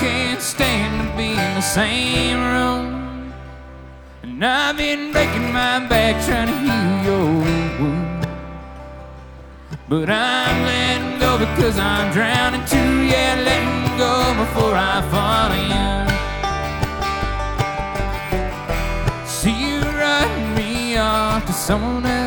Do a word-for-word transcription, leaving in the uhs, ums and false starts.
can't stand to be in the same room. And I've been breaking my back trying to heal your wound. But I'm letting go because I'm drowning too. Yeah, letting go before I fall in. See you running me off to someone else.